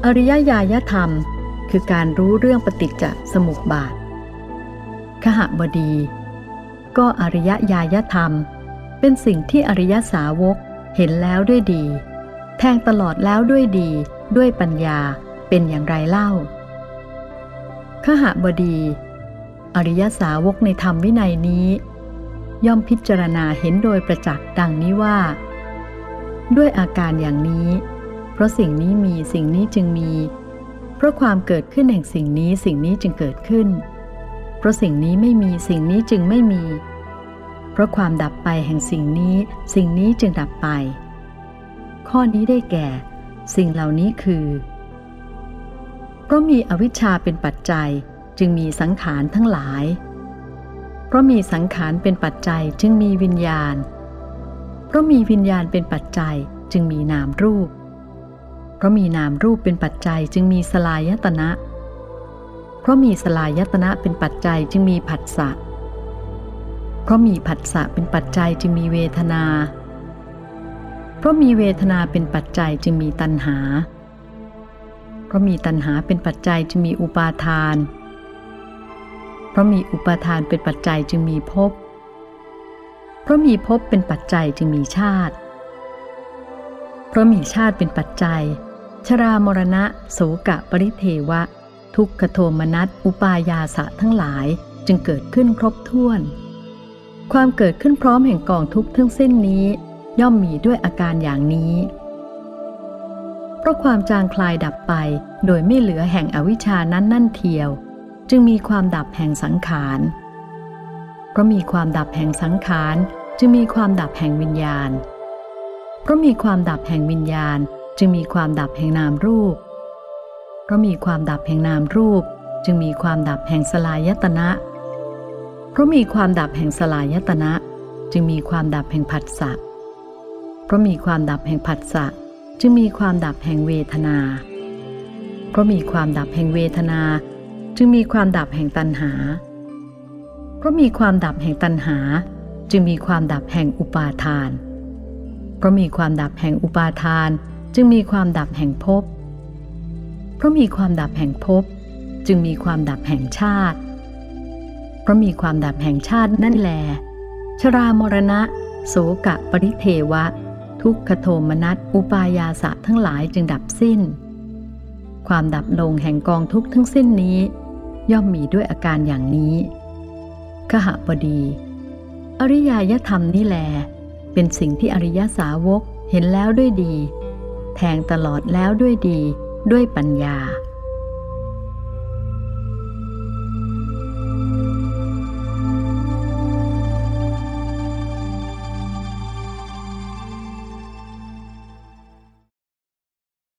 ริยญาณธรรมคือการรู้เรื่องปฏิจจสมุปบาทคหบดีก็อริยญาณธรรมเป็นสิ่งที่อริยสาวกเห็นแล้วด้วยดีแทงตลอดแล้วด้วยดีด้วยปัญญาเป็นอย่างไรเล่าคหบดีอริยสาวกในธรรมวินัยนี้ย่อมพิจารณาเห็นโดยประจักษ์ดังนี้ว่าด้วยอาการอย่างนี้เพราะสิ่งนี้มีสิ่งนี้จึงมีเพราะความเกิดขึ้นแห่งสิ่งนี้สิ่งนี้จึงเกิดขึ้นเพราะสิ่งนี้ไม่มีสิ่งนี้จึงไม่มีเพราะความดับไปแห่งสิ่งนี้สิ่งนี้จึงดับไปข้อนี้ได้แก่สิ่งเหล่านี้คือเพราะมีอวิชชาเป็นปัจจัยจึงมีสังขารทั้งหลายเพราะมีสังขารเป็นปัจจัยจึงมีวิญญาณเพราะมีวิญญาณเป็นปัจจัยจึงมีนามรูปเพราะมีนามรูปเป็นปัจจัยจึงมีสลายตนะเพราะมีสลายตนะเป็นปัจจัยจึงมีผัสสะเพราะมีผัสสะเป็นปัจจัยจึงมีเวทนาเพราะมีเวทนาเป็นปัจจัยจึงมีตัณหาเพราะมีตัณหาเป็นปัจจัยจึงมีอุปาทานเพราะมีอุปาทานเป็นปัจจัยจึงมีภพเพราะมีภพเป็นปัจจัยจึงมีชาติเพราะมีชาติเป็นปัจจัยชรามรณะโสกะปริเทวะทุกขโทมนัสอุปายาสะทั้งหลายจึงเกิดขึ้นครบถ้วนความเกิดขึ้นพร้อมแห่งกองทุกข์ทั้งสิ้นนี้ย่อมมีด้วยอาการอย่างนี้เพราะความจางคลายดับไปโดยไม่เหลือแห่งอวิชชานั้นนั่นเทียวจึงมีความดับแห่งสังขารเพราะมีความดับแห่งสังขารจึงมีความดับแห่งวิญญาณเพราะมีความดับแห่งวิญญาณจึงมีความดับแห่งนามรูปเพราะมีความดับแห่งนามรูปจึงมีความดับแห่งสลายตนะเพราะมีความดับแห่งสลายตนะจึงมีความดับแห่งผัสสะเพราะมีความดับแห่งผัสสะจึงมีความดับแห่งเวทนาเพราะมีความดับแห่งเวทนาจึงมีความดับแห่งตัณหาเพราะมีความดับแห่งตัณหาจึงมีความดับแห่งอุปาทานเพราะมีความดับแห่งอุปาทานจึงมีความดับแห่งภพเพราะมีความดับแห่งภพจึงมีความดับแห่งชาติเพราะมีความดับแห่งชาตินั่นแลชรามรณะโสกะปริเทวะทุกขโทมนัสอุปายาสะทั้งหลายจึงดับสิ้นความดับลงแห่งกองทุกข์ทั้งสิ้นนี้ย่อมมีด้วยอาการอย่างนี้คหบดีอริยญาณธรรมนี่แลเป็นสิ่งที่อริยสาวกเห็นแล้วด้วยดีแทงตลอดแล้วด้วยดีด้วยปัญญา